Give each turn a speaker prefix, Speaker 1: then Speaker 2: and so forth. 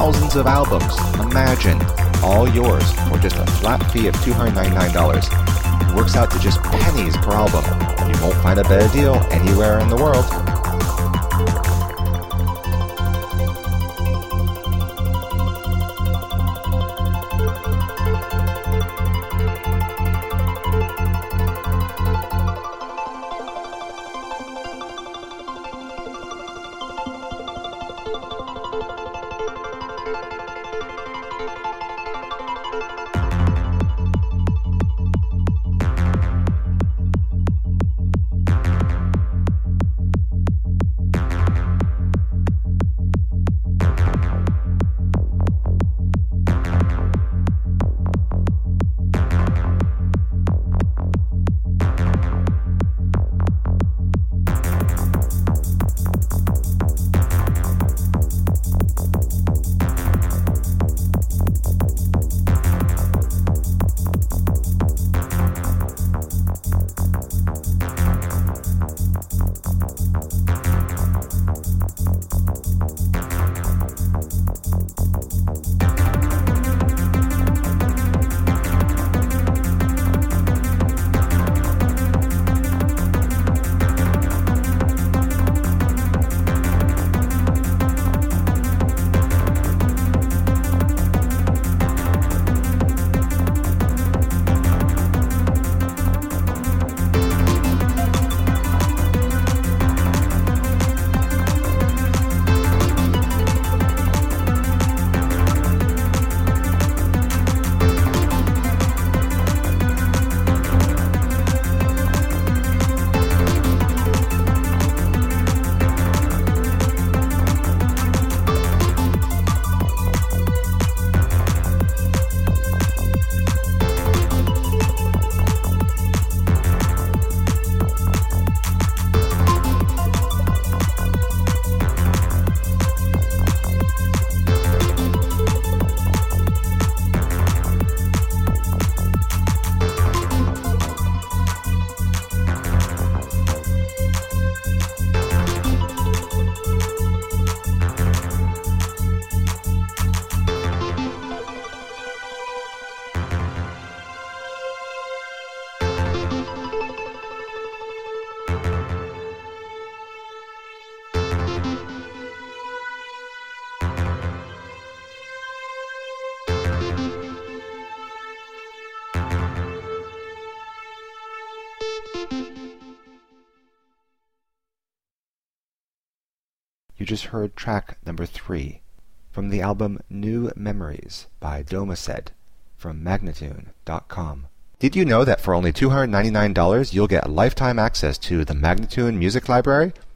Speaker 1: thousands of albums. Imagine, all yours for just a flat fee of $299. It works out to just pennies per album. You won't find a better deal anywhere in the world. You just heard track number 3 from the album New Memories by Domaced from Magnatune.com. Did you know that for only $299 you'll get lifetime access to the Magnatune Music Library?